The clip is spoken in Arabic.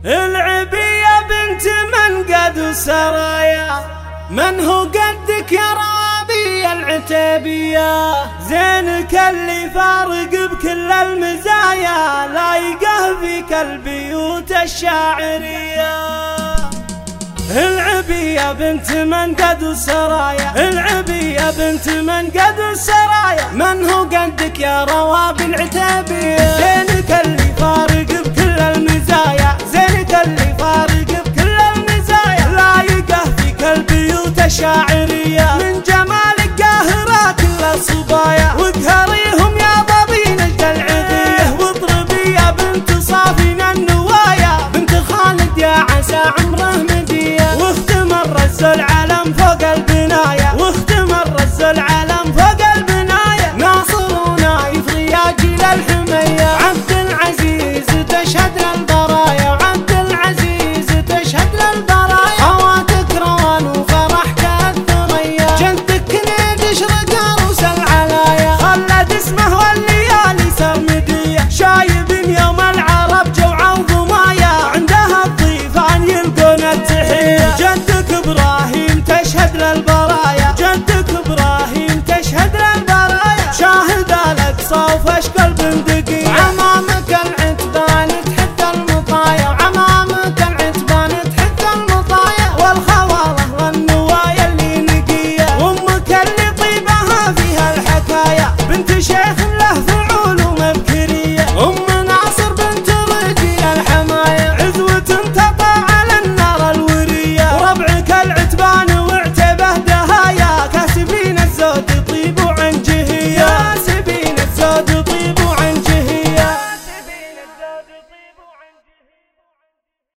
العبية بنت من قد سرايا، من هو قدك يا رابي العتيبية؟ زينك اللي فارق بكل المزايا، لايقه فيك البيوت الشاعرية. العبية بنت من قد سرايا، العبية بنت من قد سرايا، من هو قدك يا روابي العتيبية؟ زينك اللي فارق بكل المزايا، زينك اللي فارق بكل المزايا، لايقه فيك البيوت الشاعرية. من جمالك قاهرة كل الصبايا، وقهريهم يا ضبي نجد العبية. واضربي يا بنت صافي من النوايا، بنت خالد يا عسى عمره مدية. واختم الرز العلم فوق البناية، واختم الرز العلم فوق البناية. ناصر ونايف رياجي للحمية، عبد العزيز تشهد للبرايا، وعبد العزيز تشهد للبرايا. خواتك روان وفرح كالثريا، جدك كنيد يشرق عروس العلايا. خلد اسمه والليالي سرمدية، شايب يوم العرب جوعة وضمايا، عندها الضيفان يلقون التحية. جدك ابراهيم تشهد للبرايا، جدك ابراهيم تشهد للبرايا. شاهد الاقصى وفشكل